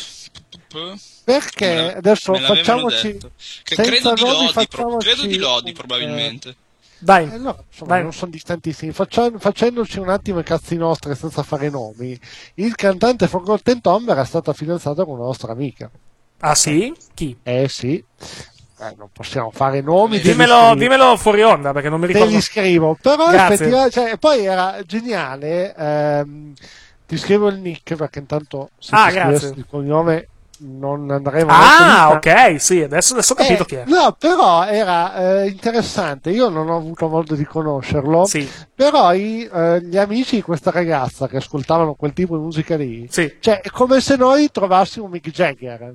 Perché adesso facciamoci... Credo di Lodi, probabilmente. Dai, no, insomma, non sono distantissimi. Facendoci un attimo i cazzi nostri senza fare nomi, il cantante Forgotten Tomb era stato fidanzato con una nostra amica. Ah sì? Chi? Sì. Non possiamo fare nomi. Dimmelo fuori onda, perché non mi ricordo. Te li scrivo, però Grazie. poi era geniale. Ti scrivo il nick, perché intanto se ti grazie. il cognome non andremo ok, sì, adesso ho capito chi è. No, però era interessante. Io non ho avuto modo di conoscerlo, sì. Però gli amici di questa ragazza che ascoltavano quel tipo di musica lì, sì. Cioè è come se noi trovassimo Mick Jagger.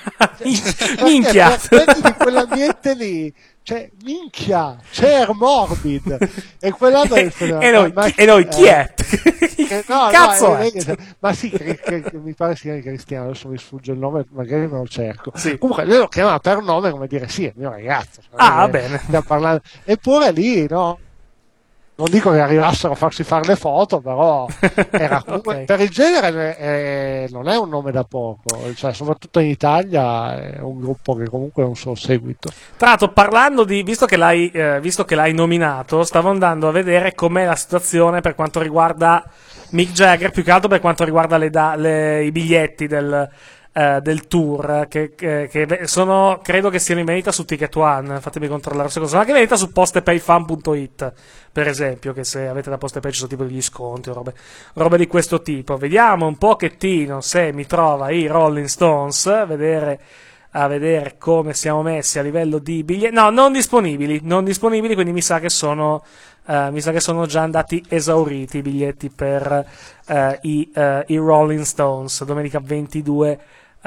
Minchia! Di quell'ambiente lì, cioè minchia, Cher Morbid e quell'altro e noi chi è? Cazzo è? Ma sì, mi pare si chiami Cristiano, adesso mi sfugge il nome, magari me lo cerco. Sì. Comunque lui lo chiama per nome, come dire sì, è il mio ragazzo. Va bene. Stiamo parlando. Eppure lì, no? Non dico che arrivassero a farsi fare le foto, però era comunque, okay. Per il genere non è un nome da poco, cioè soprattutto in Italia è un gruppo che comunque ha un suo seguito. Tra l'altro, parlando di, visto che l'hai nominato, stavo andando a vedere com'è la situazione per quanto riguarda Mick Jagger, più che altro per quanto riguarda i biglietti del tour, che credo che siano in vendita su Ticket One. Fatemi controllare se sono anche in vendita su postepayfan.it, per esempio, che se avete da Postepay ci sono tipo degli sconti o robe di questo tipo. Vediamo un pochettino se mi trova i Rolling Stones, a vedere come siamo messi a livello di biglietti. No, non disponibili, quindi mi sa che sono già andati esauriti i biglietti per i Rolling Stones domenica 22.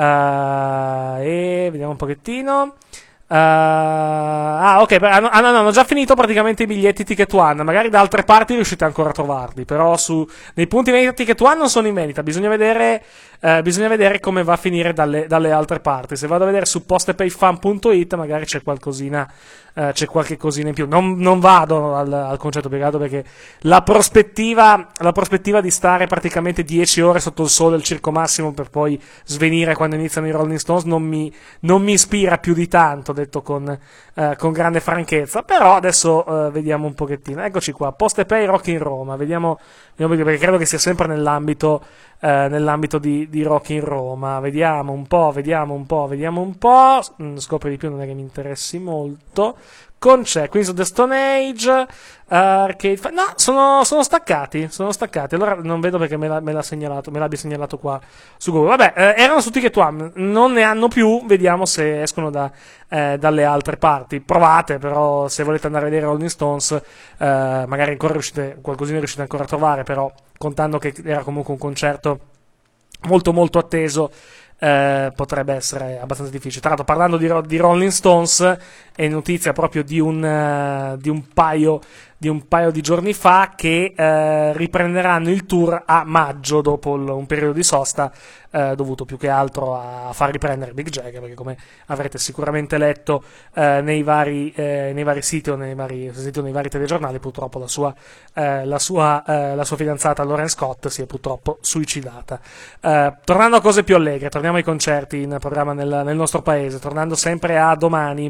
E vediamo un pochettino. Ok, no, hanno già finito praticamente i biglietti Ticket One. Magari da altre parti riuscite ancora a trovarli, però nei punti vendita Ticket One non sono in vendita. Bisogna vedere come va a finire dalle altre parti. Se vado a vedere su postepayfan.it magari c'è qualche cosina in più. Non vado al concetto piegato, perché la prospettiva di stare praticamente 10 ore sotto il sole al Circo Massimo per poi svenire quando iniziano i Rolling Stones non mi ispira più di tanto, detto con grande franchezza. Però adesso vediamo un pochettino. Eccoci qua, Postepay Rock in Roma. Vediamo perché credo che sia sempre nell'ambito di Rock in Roma. Vediamo un po'. Scopri di più, non è che mi interessi molto. C'è Queens of the Stone Age, Arcade Fire. No, sono staccati. Allora non vedo perché me l'abbia segnalato qua su Google. Vabbè, erano su Ticket One, non ne hanno più. Vediamo se escono dalle altre parti. Provate, però, se volete andare a vedere Rolling Stones, magari ancora qualcosina riuscite ancora a trovare, però contando che era comunque un concerto molto molto atteso, potrebbe essere abbastanza difficile. Tra l'altro, parlando di Rolling Stones, è notizia proprio di un paio di giorni fa che riprenderanno il tour a maggio, dopo un periodo di sosta dovuto più che altro a far riprendere Mick Jagger, perché come avrete sicuramente letto nei vari siti o nei vari telegiornali, purtroppo la sua fidanzata Lauren Scott si è purtroppo suicidata. Tornando a cose più allegre, torniamo ai concerti in programma nel nostro paese, tornando sempre a domani.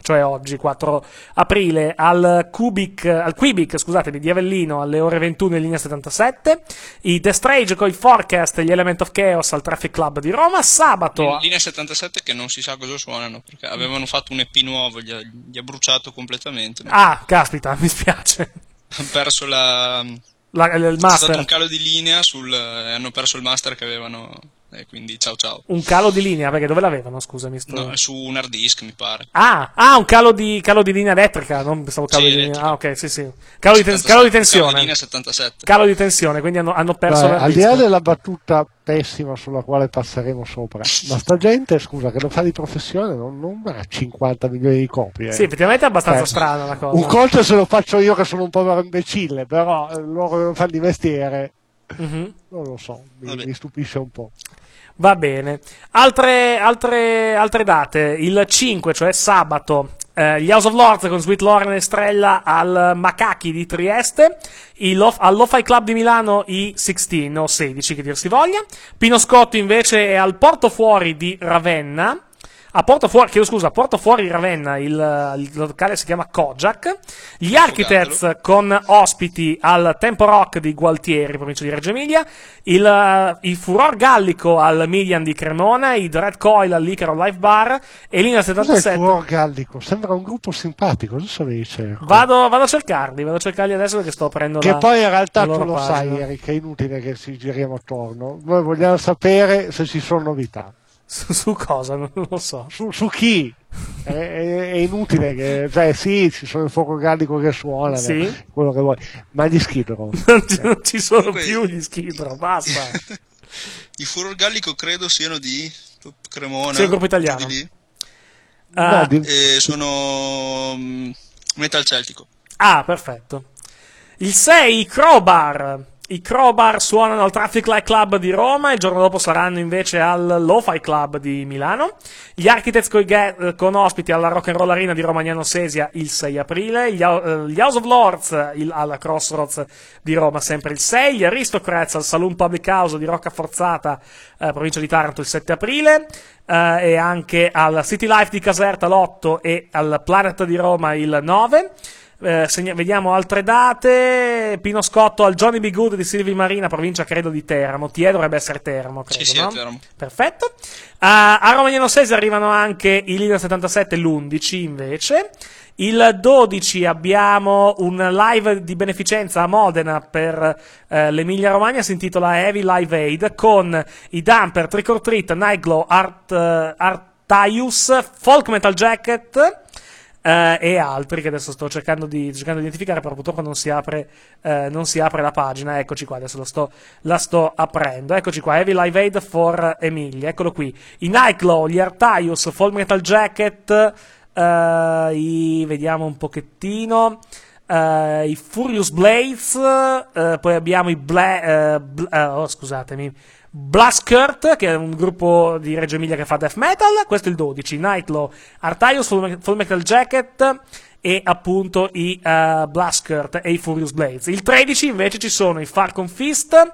cioè oggi 4 aprile, al Quibic, scusatemi, di Avellino alle ore 21 in linea 77, i The Strage con i Forecast e gli Element of Chaos al Traffic Club di Roma, sabato... In linea 77 che non si sa cosa suonano, perché avevano fatto un EP nuovo, gli ha bruciato completamente. Ah, caspita, mi spiace. Hanno perso il master. C'è stato un calo di linea hanno perso il master che avevano, quindi ciao. Un calo di linea, perché dove l'avevano, scusami? No, su un hard disk mi pare. Un calo di linea elettrica, non pensavo calo di linea. Ah, ok, sì. Calo di tensione. Calo di linea 77. Calo di tensione, quindi hanno perso l'hard al disk. di là della battuta pessima sulla quale passeremo sopra, ma sta gente, scusa, che lo fa di professione non ha 50 milioni di copie. Sì, effettivamente è abbastanza strana la cosa. Un conto se lo faccio io, che sono un povero imbecille, però loro devono fare di mestiere. Non lo so, mi stupisce un po'. Va bene. Altre date. Il 5, cioè sabato, gli House of Lords con Sweet Lauren e Strella al Macachi di Trieste, al Lo-Fi Club di Milano i 16 o 16 che dir si voglia. Pino Scotto invece è al Portofuori di Ravenna. A Portofuori Ravenna il locale si chiama Kojak. Gli Architects con ospiti al Tempo Rock di Gualtieri, provincia di Reggio Emilia. Il Furor Gallico al Median di Cremona. I Dread Coil all'Icaro Live Bar. E Linea 77. Cos'è il Furor Gallico? Sembra un gruppo simpatico, adesso li cerco. Vado a cercarli adesso perché sto aprendo che poi in realtà tu lo pagina. sai, Eric, è inutile che ci giriamo attorno. Noi vogliamo sapere se ci sono novità. Su cosa? Non lo so. Su chi? È inutile che... Cioè sì, ci sono il fuoco gallico che suona, sì, quello che vuoi, ma gli Skid Row non ci sono più gli Skid Row, basta. I Furor Gallico credo siano di Cremona. Sì, il gruppo italiano. Sono metal celtico. Ah, perfetto. Il 6, I Crowbar suonano al Traffic Light Club di Roma, il giorno dopo saranno invece al Lo-Fi Club di Milano. Gli Architects con ospiti alla Rock and Roll Arena di Romagnano Sesia il 6 aprile. Gli House of Lords alla Crossroads di Roma sempre il 6. Gli Aristocrats al Saloon Public House di Rocca Forzata, provincia di Taranto, il 7 aprile. E anche al City Life di Caserta l'8 e al Planet di Roma il 9. Vediamo altre date. Pino Scotto al Johnny B. Good di Silvi Marina, provincia credo di Teramo. Dovrebbe essere Teramo, credo, sì, no? Teramo. Perfetto. A Romagnano Sesi arrivano anche i Leader 77 l'11 invece. Il 12 abbiamo un live di beneficenza a Modena per l'Emilia Romagna, si intitola Heavy Live Aid, con i Dumper, Trick or Treat, Nightglow, Artaius, Folk Metal Jacket e altri che adesso sto cercando di identificare, però purtroppo non si apre la pagina. Eccoci qua, adesso la sto aprendo. Eccoci qua, Heavy Live Aid for Emilia, eccolo qui. I Nightglow, gli Artaius, Folk Metal Jacket, vediamo un pochettino, i Furious Blades, poi abbiamo i Blaskurt, che è un gruppo di Reggio Emilia che fa death metal. Questo è il 12, Nightglow, Artaius, Full Metal Jacket e appunto i Blaskurt e i Furious Blades. Il 13 invece ci sono i Falcon Fist,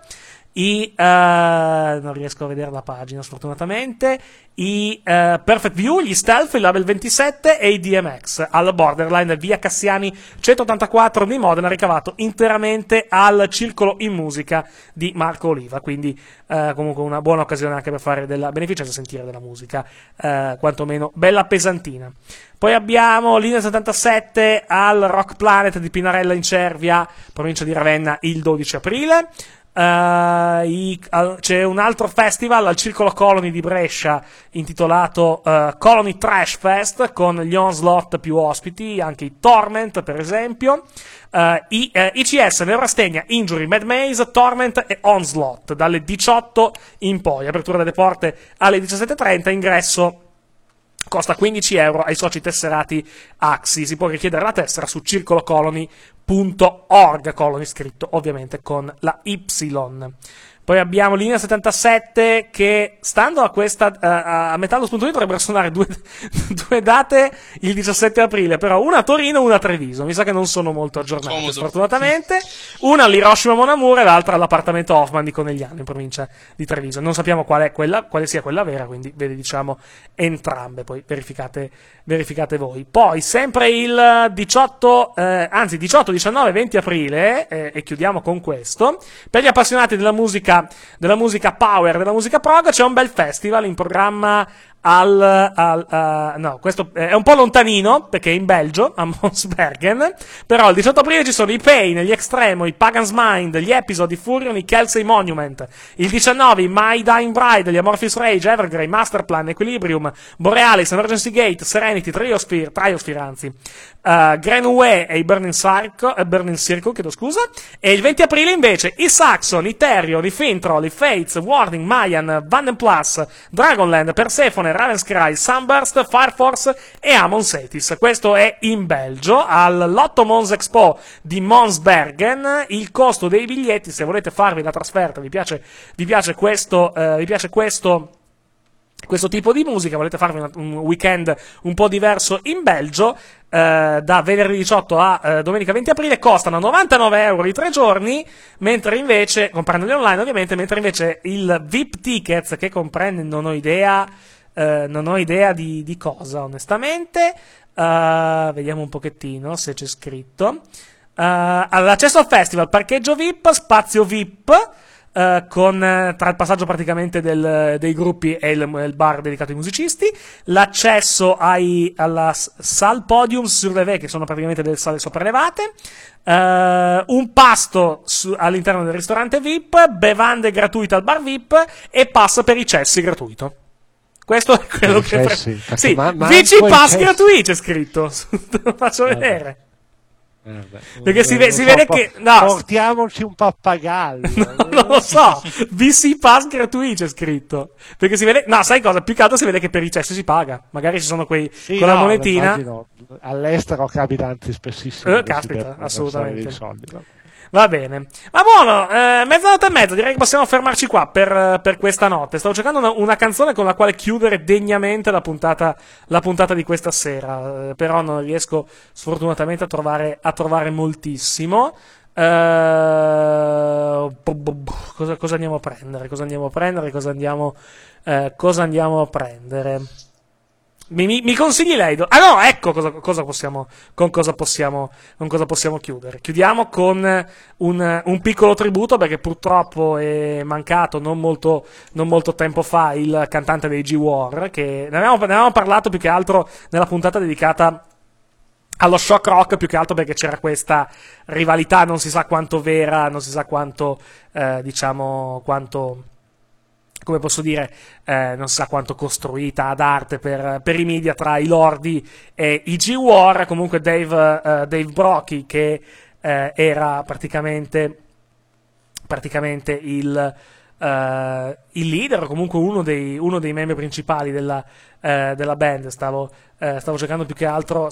non riesco a vedere la pagina sfortunatamente, i Perfect View, gli Stealth, il Label 27 e i DMX al Borderline via Cassiani 184 di Modena, ricavato interamente al Circolo in Musica di Marco Oliva, quindi comunque una buona occasione anche per fare della beneficenza, sentire della musica quantomeno bella pesantina. Poi abbiamo Linea 77 al Rock Planet di Pinarella in Cervia, provincia di Ravenna, il 12 aprile. C'è un altro festival al Circolo Colony di Brescia intitolato Colony Trash Fest, con gli Onslaught più ospiti, anche i Torment per esempio, ICS, Neurasthenia, Injury, Mad Maze, Torment e Onslaught dalle 18 in poi, apertura delle porte alle 17:30, ingresso costa 15 euro ai soci tesserati Axi. Si può richiedere la tessera su circolocolony.org, Colony scritto ovviamente con la Y. Poi abbiamo Linea 77 che, stando a questa a Metallo.it, dovrebbero suonare due date il 17 aprile, però una a Torino e una a Treviso. Mi sa che non sono molto aggiornate, sfortunatamente. Una all'Hiroshima Mon Amour e l'altra all'appartamento Hoffman di Conegliano, in provincia di Treviso. Non sappiamo quale sia quella vera, quindi ve diciamo entrambe, poi verificate voi. Poi sempre il 18, 19, 20 aprile, e chiudiamo con questo, per gli appassionati della musica power, della musica prog, c'è un bel festival in programma no, questo è un po' lontanino perché è in Belgio, a Monsbergen, però il 18 aprile ci sono i Pain, gli Extremo, i Pagan's Mind, gli Episode, i Furion, i Kelsey Monument. Il 19 i My Dying Bride, gli Amorphous Rage, Evergrey, Masterplan, Equilibrium, Borealis, Emergency Gate, Serenity, Triosphere anzi, Grenouille e i Burning Circle, chiedo scusa. E il 20 aprile invece i Saxon, i Therion, i Fintroll, i Fates, Warning, Mayan, Vanden Plus, Dragonland, Persephone, Ravenscry, Sunburst, Fire Force e Amon Cetis. Questo è in Belgio, all'Otto Mons Expo di Monsbergen. Il costo dei biglietti, se volete farvi la trasferta, vi piace questo tipo di musica, volete farvi un weekend un po' diverso in Belgio, da venerdì 18 a domenica 20 aprile, costano 99 euro i 3 giorni, mentre invece, comprendoli online ovviamente, mentre invece il VIP Tickets, che comprende, non ho idea di cosa, onestamente, vediamo un pochettino se c'è scritto, all'accesso al festival, parcheggio VIP, spazio VIP, tra il passaggio praticamente dei gruppi e il bar dedicato ai musicisti, l'accesso alla salle podium surlevé, che sono praticamente delle sale sopraelevate, un pasto all'interno del ristorante VIP, bevande gratuite al bar VIP e pass per i cessi gratuito. Questo è quello che sì, Vici Pass gratuito c'è scritto. Lo faccio vedere. Perché si vede che no, portiamoci un pappagallo. Non lo so. VC Pass gratuito c'è scritto. Perché si vede, no, sai cosa? Più che altro si vede che per i cessi si paga. Magari ci sono quei con la monetina. All'estero capita anzi spessissimo. Caspita, assolutamente. Soldi, no? Va bene, ma buono, mezzanotte e mezza, direi che possiamo fermarci qua per questa notte. Stavo cercando una canzone con la quale chiudere degnamente la puntata di questa sera, però non riesco sfortunatamente a trovare moltissimo. Cosa andiamo a prendere? Cosa andiamo a prendere? Mi consigli lei? No, ecco con cosa possiamo chiudere. Chiudiamo con un piccolo tributo, perché purtroppo è mancato non molto tempo fa il cantante dei G-War, che ne avevamo parlato più che altro nella puntata dedicata allo shock rock, più che altro perché c'era questa rivalità non si sa quanto vera, non si sa quanto quanto, come posso dire, non si sa quanto costruita ad arte per i media tra i Lordi e i G-War. Comunque Dave Brocchi, che era praticamente il leader, o comunque uno dei membri principali della band. Stavo cercando più che altro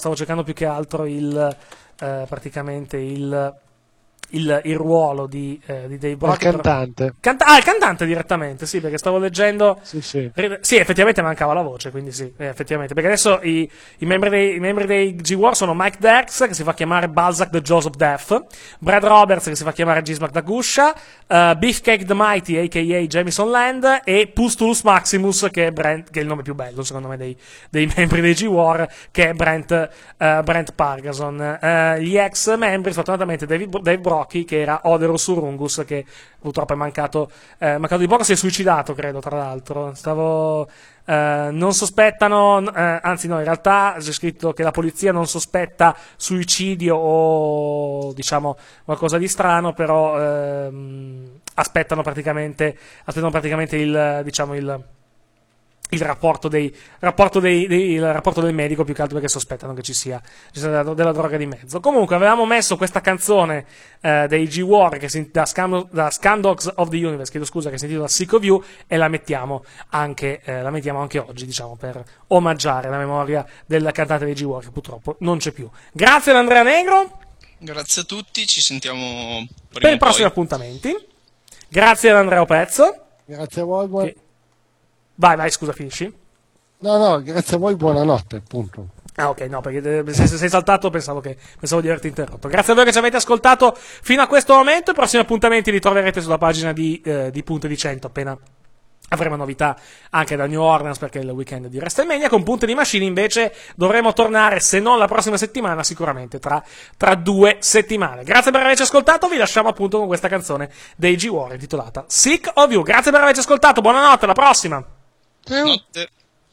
praticamente il ruolo di Dave Brocchi. Il cantante. Il cantante direttamente, sì, perché stavo leggendo. Sì, effettivamente mancava la voce, quindi sì, effettivamente. Perché adesso i membri dei G-War sono Mike Dex, che si fa chiamare Balzac the Jaws of Death, Brad Roberts, che si fa chiamare Gismark da Guscia, Beefcake the Mighty, a.k.a. Jamison Land, e Pustulus Maximus, che è il nome più bello, secondo me, dei membri dei G-War, che è Brent Pargason. Gli ex membri, sfortunatamente, Dave Brocchi, che era Oderus Urungus, che purtroppo è mancato di poco, si è suicidato, credo, tra l'altro. Non sospettano, anzi no, in realtà c'è scritto che la polizia non sospetta suicidio o diciamo qualcosa di strano, però aspettano praticamente il rapporto del medico, più che altro perché sospettano che ci sia della droga di mezzo. Comunque avevamo messo questa canzone dei G-War da Scandogs of the Universe, chiedo scusa, che si intitola Sick of You, e la mettiamo anche oggi, diciamo, per omaggiare la memoria del cantante dei G-War, che purtroppo non c'è più. Grazie ad Andrea Negro. Grazie a tutti, ci sentiamo per i prossimi appuntamenti. Grazie ad Andrea Pezzo. Grazie a voi. Vai, scusa, finisci? No, grazie a voi, buonanotte, appunto. Ah, ok, no, perché sei saltato, pensavo di averti interrotto. Grazie a voi che ci avete ascoltato fino a questo momento. I prossimi appuntamenti li troverete sulla pagina di Punte di 100 appena avremo novità anche da New Orleans, perché è il weekend di WrestleMania. Con Punte di Machine invece dovremo tornare, se non la prossima settimana, sicuramente tra 2 settimane. Grazie per averci ascoltato, vi lasciamo appunto con questa canzone dei G-War intitolata Sick of You. Grazie per averci ascoltato, buonanotte, alla prossima. Notte.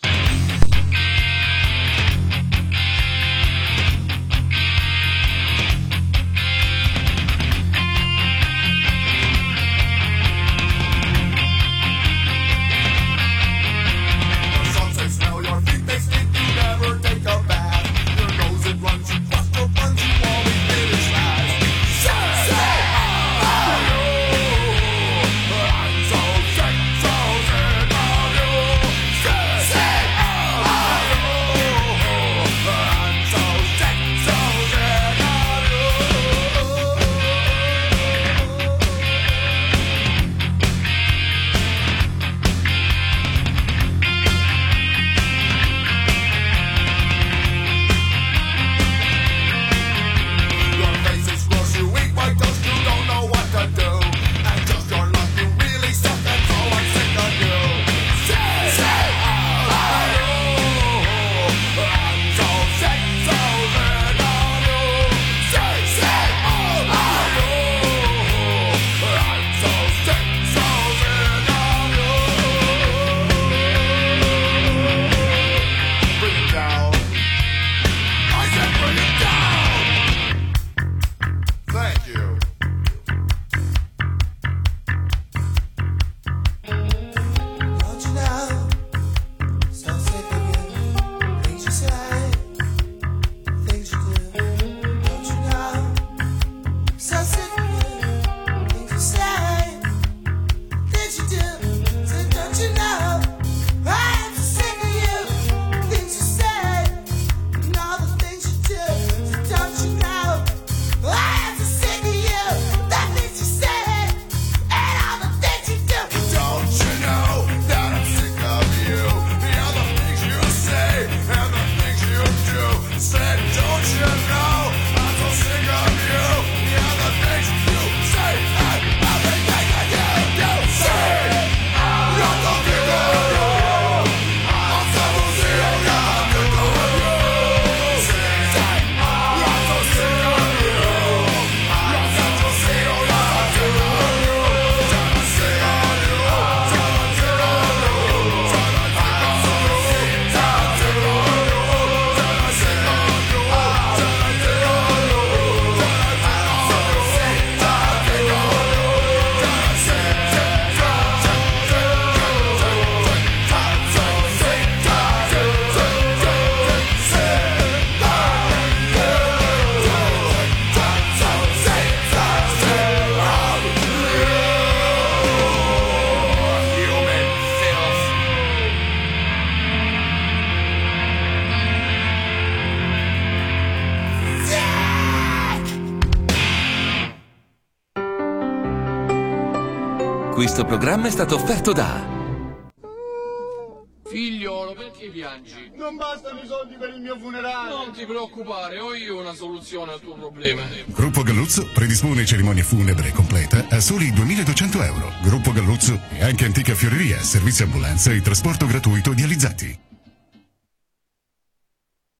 Questo programma è stato offerto da Figliolo, perché piangi? Non bastano i soldi per il mio funerale. Non ti preoccupare, ho io una soluzione al tuo problema. Gruppo Galluzzo predispone cerimonia funebre completa a soli 2.200 euro. Gruppo Galluzzo e anche antica fioreria, servizio ambulanza e trasporto gratuito di Alizati.